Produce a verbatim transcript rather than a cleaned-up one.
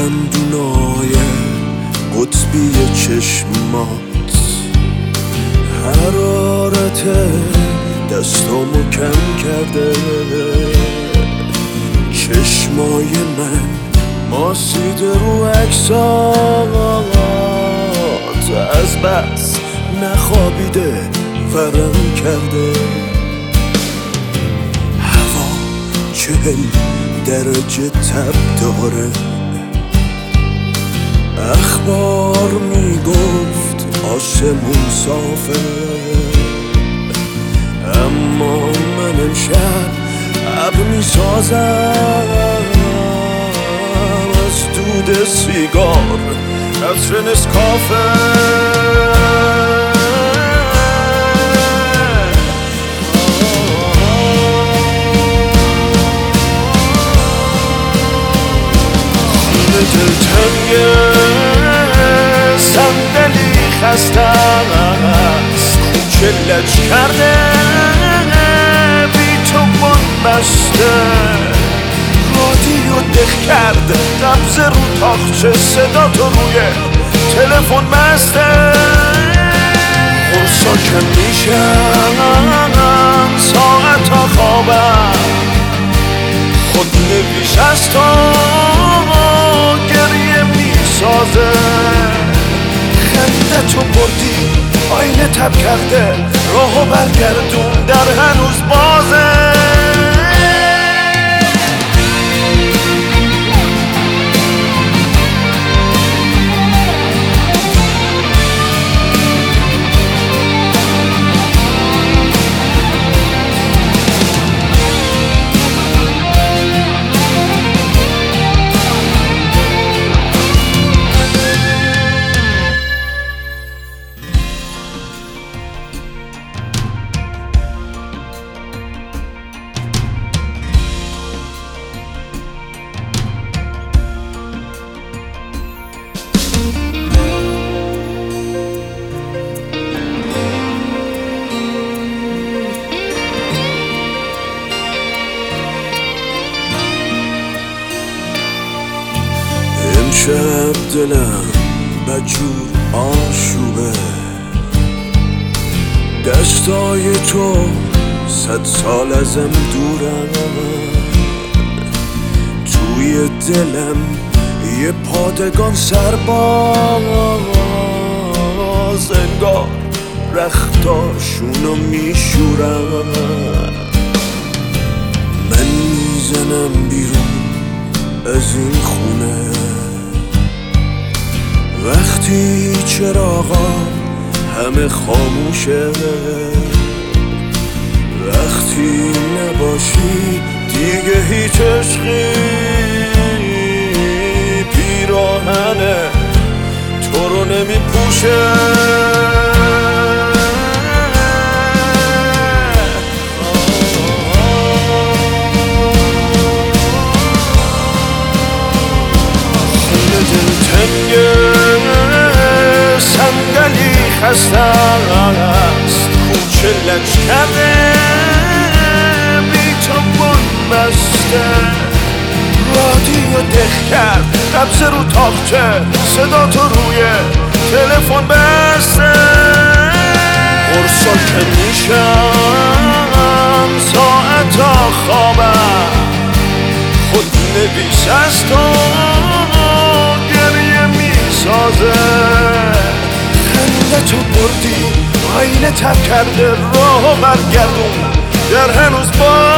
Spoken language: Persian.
دندونای قطبی چشمات، حرارت دستامو کم کرده. چشمای من ماسیده رو عکسات، از بس نخوابیده ورم کرده. هوا چهل درجه تب داره، اخبار میگفت آسمون صافه، اما من امشب ابر میسازم از دود سیگار عطر نسکافه. دلتنگ صندلی خسته است، کوچه لج کرده بی تو بند بسته. رادیو دق کرد نبض رو تاقچه، صدا تو روی تلفن بسته. خورسا کم میشن ساعتا خوابم، خود نویش از تو گریه میسازه. خنده تو بردی آینه تب کرده، راهو برگردون در هنوز بازه. امشب دلم بدجور آشوبه، دستای تو صد سال ازم دورن. توی دلم یه پادگان سرباز، انگار رختاشونو میشورن. من میزنم بیرون از این خونه وقتی چراغا همه خاموشه. وقتی نباشی دیگه هیچ عشقی پیراهنه تو رو نمی پوشه. صندلی خسته است، کوچه لج کرده بی تو بند بسته. رادیو دق کرد نبض رو تاقچه، صدا تو روی تلفن بسته. قرصا که میشم ساعتا خوابم، خود نویس از تو گریه میسازه. خنده تو بردی آینه تب کرده، راهو برگردون در هنوز با